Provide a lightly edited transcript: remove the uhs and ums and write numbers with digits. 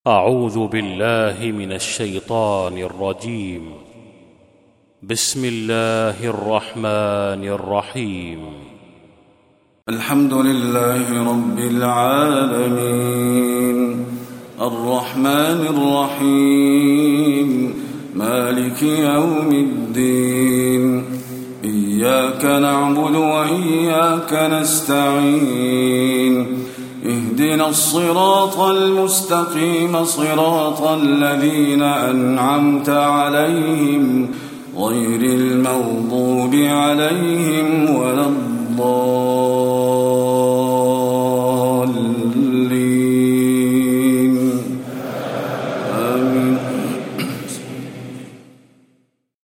أعوذ بالله من الشيطان الرجيم. بسم الله الرحمن الرحيم. الحمد لله رب العالمين الرحمن الرحيم مالك يوم الدين إياك نعبد وإياك نستعين اهدنا الصراط المستقيم صراط الذين أنعمت عليهم غير المغضوب عليهم ولا الضالين.